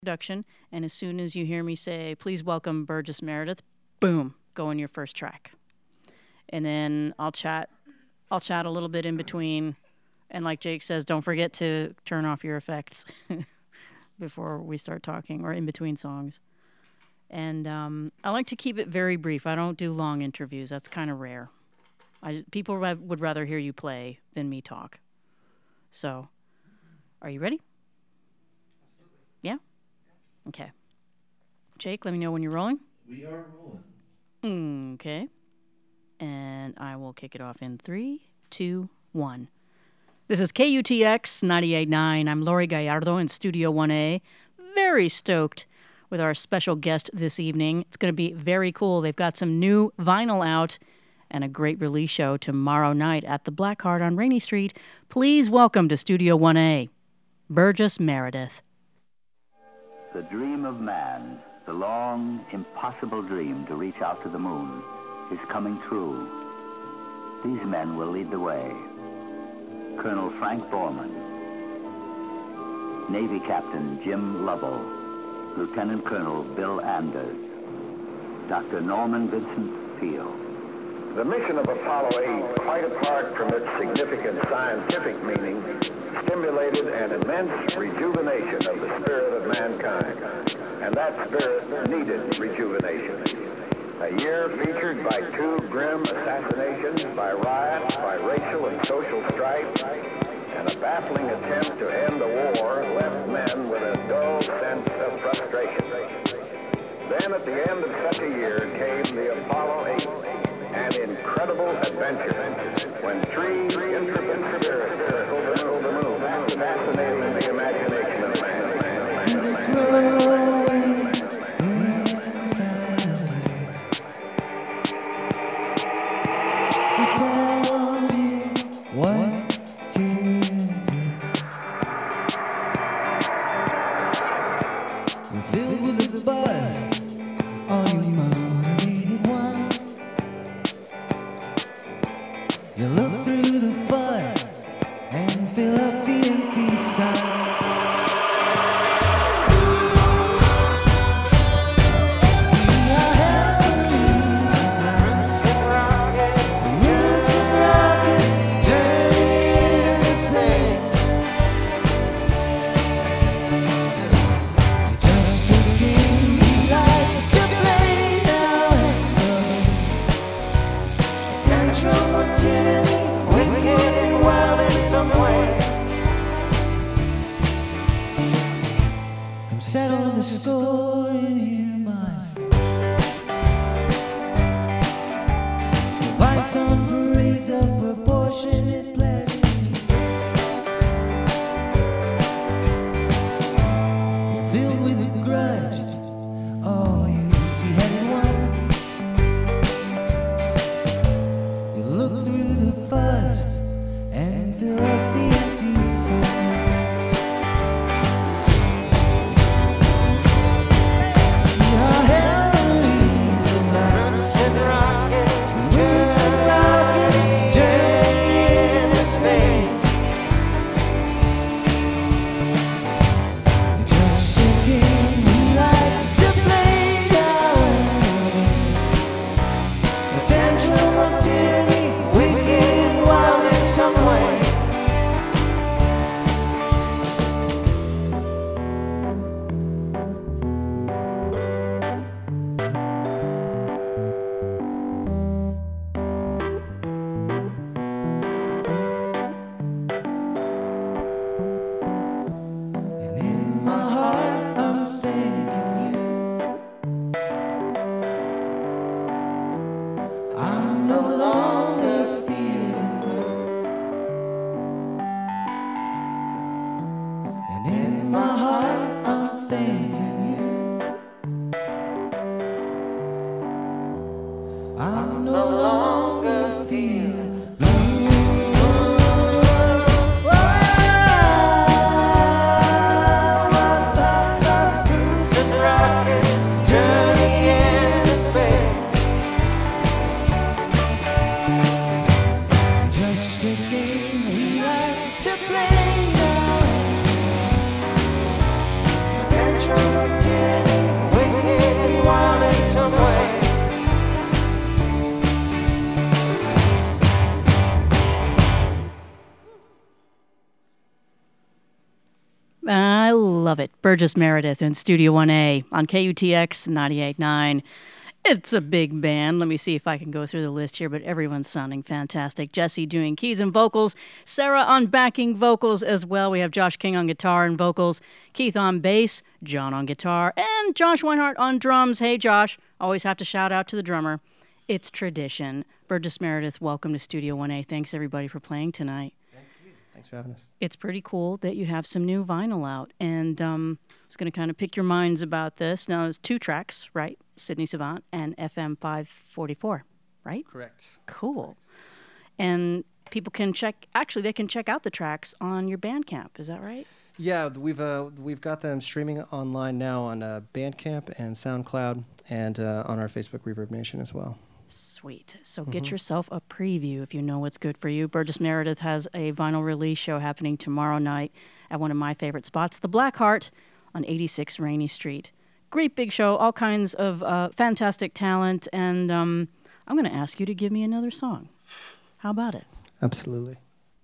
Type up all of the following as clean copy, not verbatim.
Production, and as soon as you hear me say, please welcome Burgess Meredith, boom, go in your first track. And then I'll chat a little bit in between, and like Jake says, don't forget to turn off your effects before we start talking or in between songs. And I like to keep it very brief. I don't do long interviews. That's kind of rare. People would rather hear you play than me talk. So, are you ready? Yeah? Okay. Jake, let me know when you're rolling. We are rolling. Okay. And I will kick it off in 3, 2, 1. This is KUTX 98.9. I'm Lori Gallardo in Studio 1A. Very stoked with our special guest this evening. It's going to be very cool. They've got some new vinyl out and a great release show tomorrow night at the Black Heart on Rainey Street. Please welcome to Studio 1A, Burgess Meredith. The dream of man, the long, impossible dream to reach out to the moon, is coming true. These men will lead the way. Colonel Frank Borman, Navy Captain Jim Lovell, Lieutenant Colonel Bill Anders, Dr. Norman Vincent Peale. The mission of Apollo 8, quite apart from its significant scientific meaning, stimulated an immense rejuvenation of the spirit of mankind. And that spirit needed rejuvenation. A year featured by 2 grim assassinations, by riots, by racial and social strife, and a baffling attempt to end the war left men with a dull sense of frustration. Then at the end of such a year came the Apollo 8, an incredible adventure when 3 intrepid spirits circled the moon, fascinating the imagination of man. love it. Burgess Meredith in Studio 1A on KUTX 98.9. It's a big band. Let me see if I can go through the list here, but everyone's sounding fantastic. Jesse doing keys and vocals, Sarah on backing vocals as well. We have Josh King on guitar and vocals, Keith on bass, John on guitar, and Josh Weinhardt on drums. Hey, Josh. Always have to shout out to the drummer. It's tradition. Burgess Meredith, welcome to Studio 1A. Thanks, everybody, for playing tonight. Thank you. Thanks for having us. It's pretty cool that you have some new vinyl out. And I was going to kind of pick your minds about this. Now, there's 2 tracks, right? Sydney Savant and FM 544, right? Correct. Cool. Correct. And people can they can check out the tracks on your Bandcamp. Is that right? Yeah, we've got them streaming online now on Bandcamp and SoundCloud and on our Facebook Reverb Nation as well. Sweet. So get yourself a preview if you know what's good for you. Burgess Meredith has a vinyl release show happening tomorrow night at one of my favorite spots, the Black Heart on 86 Rainey Street. Great big show, all kinds of fantastic talent, and I'm going to ask you to give me another song. How about it? Absolutely.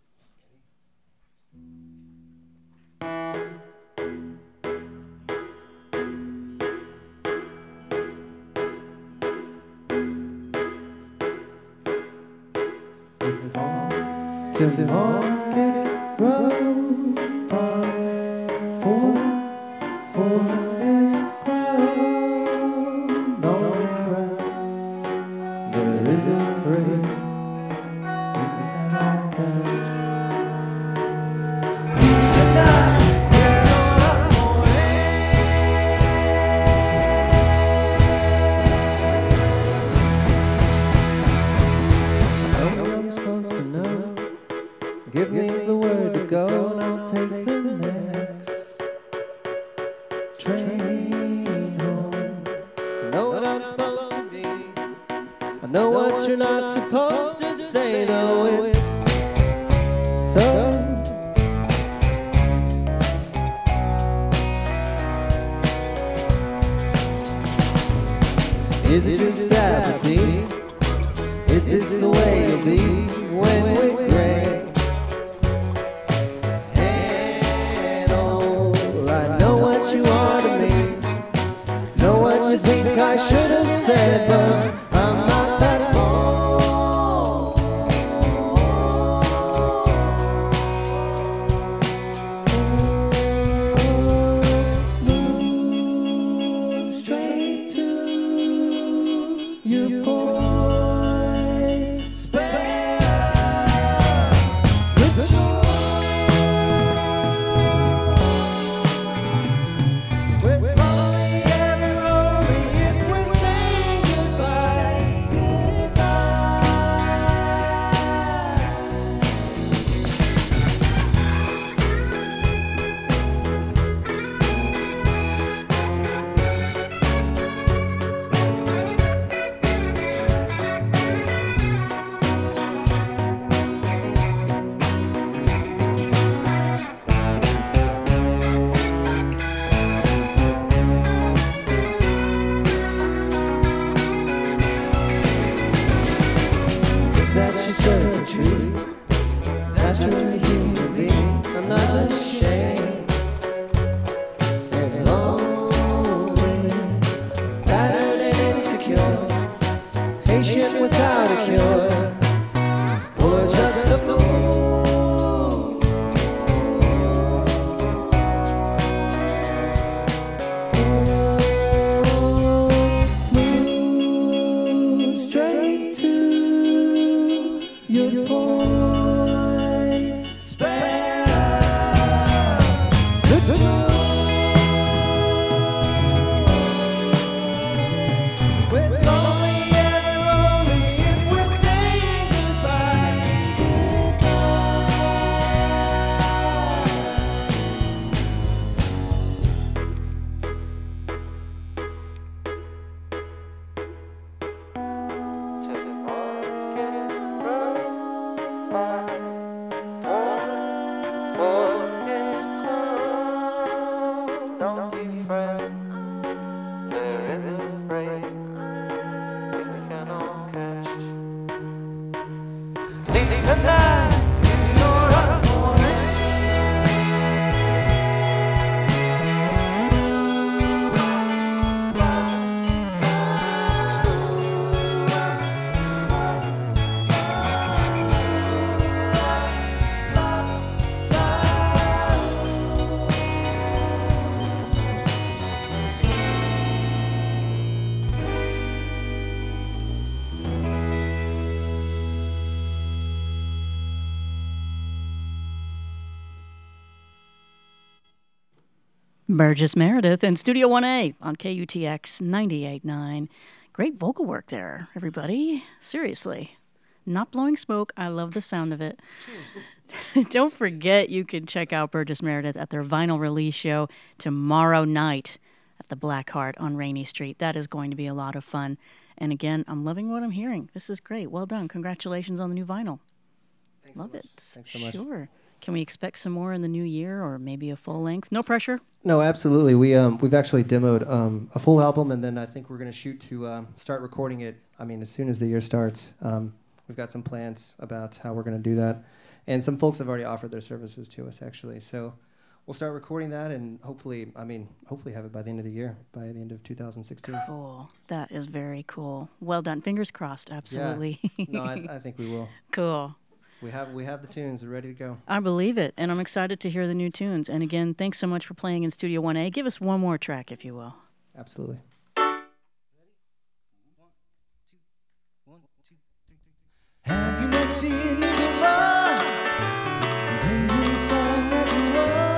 To Market Road, for his cloud, no friend, there is a friend we cannot catch. Tonight, if you're up for it, I know what I'm supposed to know. Give me the word to go and I'll take the next train home. I know what I'm supposed to be. I know what you're not supposed to say, though it's so. Is it just apathy? Is this the way you'll be when we're gray? I should have said, but I'm not that bold. Move straight to your boy. Spare the joy. With only ever if we're saying goodbye, goodbye. Is that your circuitry? Is that you're a human being? I'm not ashamed and lonely, battered and insecure, patient without a cure, or just a fool. Move straight to your boy. Spare the joy. With only if we're saying goodbye, don't be afraid. There is a freight we can all catch. At least tonight, if you're up for it. Burgess Meredith in Studio 1A on KUTX 98.9. Great vocal work there, everybody. Seriously. Not blowing smoke. I love the sound of it. Don't forget, you can check out Burgess Meredith at their vinyl release show tomorrow night at the Black Heart on Rainey Street. That is going to be a lot of fun. And again, I'm loving what I'm hearing. This is great. Well done. Congratulations on the new vinyl. Thanks Love so much. it. Thanks so much. Sure. Can we expect some more in the new year or maybe a full length? No pressure. No, absolutely. We've actually demoed a full album, and then I think we're going to shoot to start recording it. I mean, as soon as the year starts. We've got some plans about how we're going to do that, and some folks have already offered their services to us, actually. So we'll start recording that, and hopefully have it by the end of the year, by the end of 2016. Cool. That is very cool. Well done. Fingers crossed. Absolutely. Yeah. No, I think we will. Cool. We have the tunes. They're ready to go. I believe it, and I'm excited to hear the new tunes. And again, thanks so much for playing in Studio 1A. Give us one more track, if you will. Absolutely. Have you met cities of love? And plays me a song that you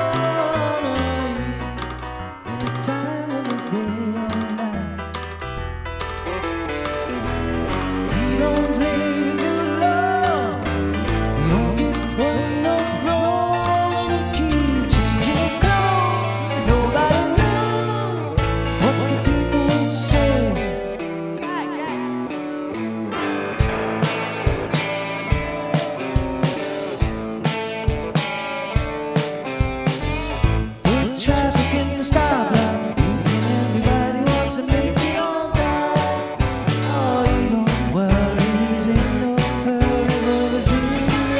wanna hear any time of the day or night. We don't play to love. We don't get one no wrong, and it keeps changing its code. Nobody knows what the people would say. Traffic in the stoplight, and everybody wants to make it on time. Oh, you don't worry, he's in no hurry, but it's in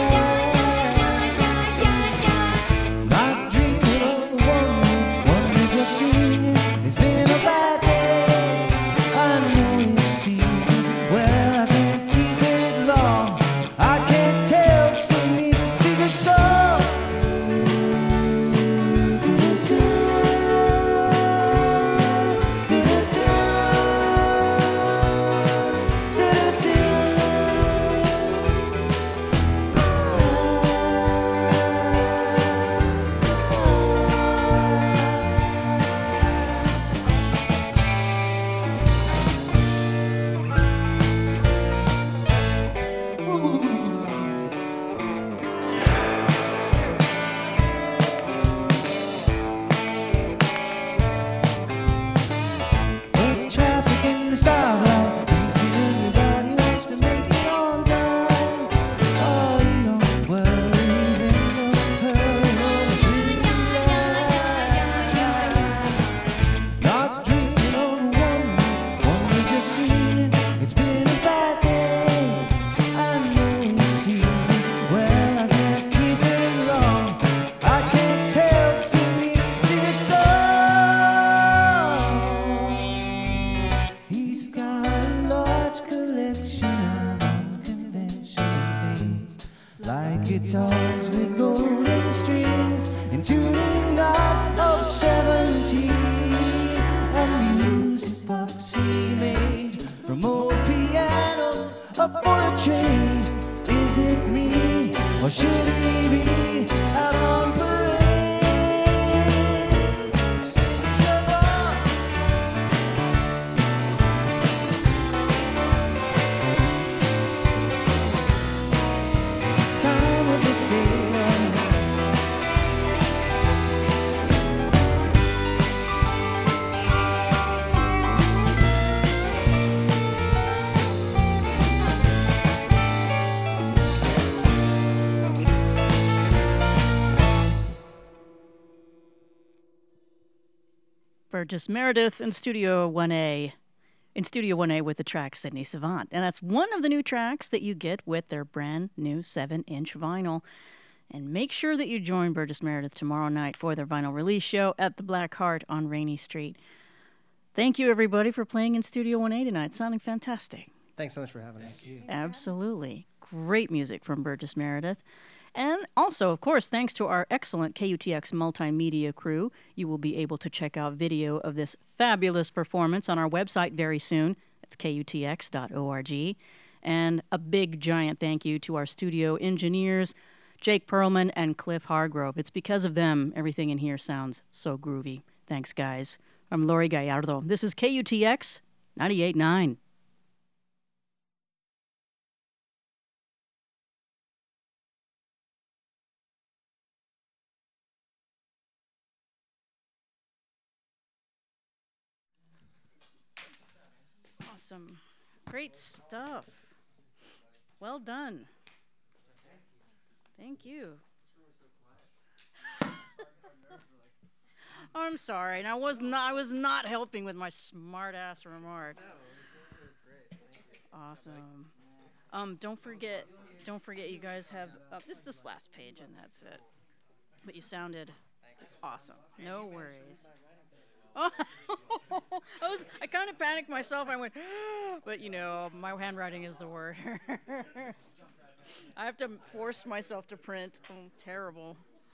right. Not dreaming of the one you just seen. It's been a bad day. I know you see. Well, I can't keep it long. I can't tell, sees it so. Traffic in the stoplight, everybody wants to make it on time. Oh, you don't worry, he's in no hurry, but it's in right. Not dreaming of the one we just seen. It's been a bad day. I know you see. Well, I can't keep it long. I can't tell, see it so. He's got a large collection of unconventional things, like guitars with golden strings and tuning knobs of 17, and music box he made from old pianos up for a change. Is it me, or should he be out on parade? Cities of love. Time of the day. Burgess Meredith in Studio 1A. In Studio 1A with the track Sydney Savant. And that's one of the new tracks that you get with their brand new 7-inch vinyl. And make sure that you join Burgess Meredith tomorrow night for their vinyl release show at the Black Heart on Rainey Street. Thank you, everybody, for playing in Studio 1A tonight. Sounding fantastic. Thanks so much for having us. Absolutely. Great music from Burgess Meredith. And also, of course, thanks to our excellent KUTX multimedia crew, you will be able to check out video of this fabulous performance on our website very soon. It's kutx.org. And a big, giant thank you to our studio engineers, Jake Perlman and Cliff Hargrove. It's because of them everything in here sounds so groovy. Thanks, guys. I'm Lori Gallardo. This is KUTX 98.9. Awesome. Great stuff. Well done. Thank you. I'm sorry, and I was not helping with my smart ass remarks. Awesome. Don't forget you guys have this last page and that's it. But you sounded awesome. No worries. Oh, I kind of panicked myself. I went, but my handwriting is the worst. I have to force myself to print. Oh, terrible.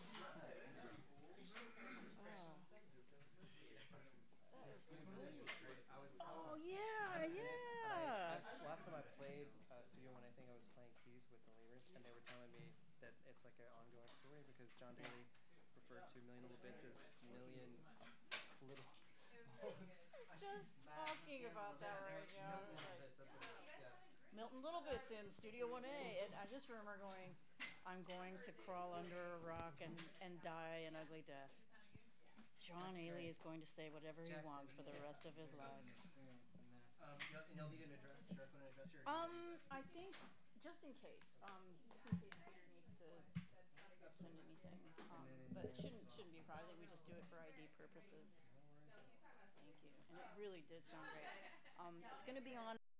Oh yeah. Last time I played Studio One, I think I was playing keys with the Lemurs, and they were telling me that it's like an ongoing story because John Daly referred to Million Little Bits as Million Little. Just talking about that right now. Milton Little Bits in Studio 1A, and I just remember going, I'm going to crawl under a rock and die an ugly death. John Daly is going to say whatever he wants for the rest of his life. You'll need an address. Should I put an address here? I think just in case Peter needs to send anything. But it shouldn't be a problem. We just do it for ID purposes. Thank you. And it really did sound great. It's going to be on